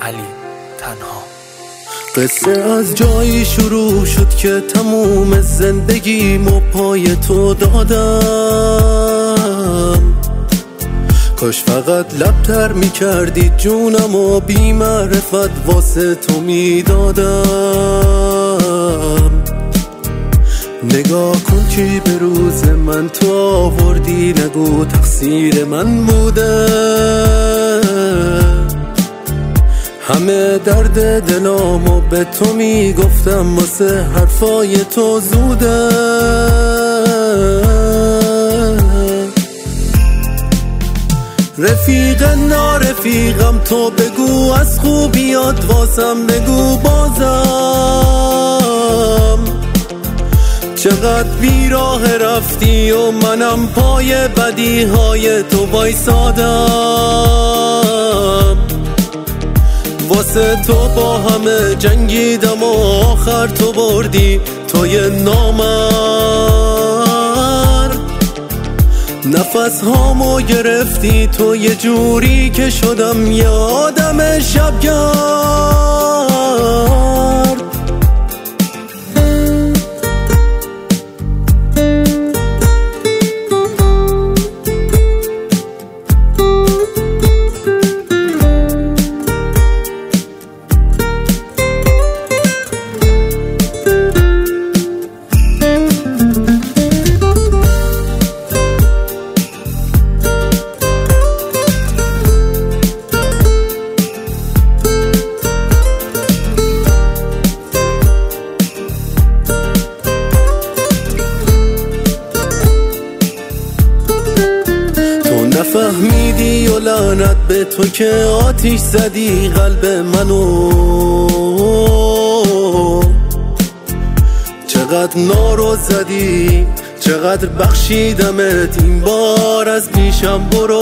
علی تنها. قصه از جایی شروع شد که تموم زندگیمو پای تو دادم. کاش فقط لبتر میکردی جونم و بی معرفت واسه تو میدادم. نگاه کن که به روز من تو آوردی، نگو تقصیر من بوده. همه درد دلامو به تو میگفتم، واسه حرفای تو زوده. رفیق نارفیقم تو بگو، از خوبیات واسم بگو بازم. چقدر بیراه رفتی و منم پای بدیهای تو وایسادم. واسه تو با همه جنگیدم و آخر تو بردی توی نامرد. نفس هامو گرفتی تو یه جوری که شدم یه آدم شبگرد. نفهمیدی و لعنت به تو که آتیش زدی قلب منو. چقدر نارو زدی، چقدر بخشیدمت، این بار از پیشم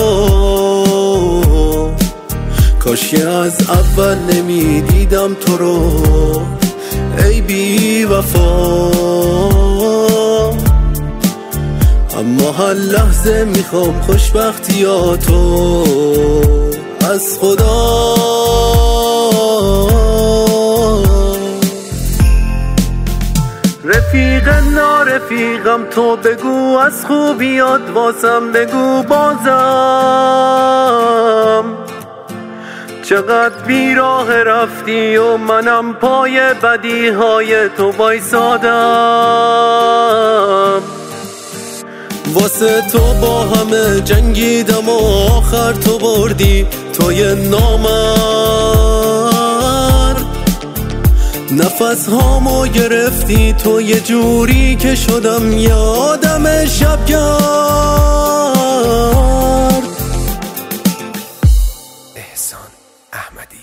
برو. کاش که از اول نمیدیدم تو رو ای بی وفا. اما هر لحظه میخوام خوشبختیاتو از خدا. رفیق نارفیقم تو بگو، از خوبیات واسم بگو بازم. چقدر بیراه رفتی و منم پای بدیهای تو وایسادم. واسه تو با همه جنگیدم و آخر تو بردی توی نامرد. نفس هامو گرفتی تو یه جوری که شدم یه آدم شبگرد. احسان احمدی.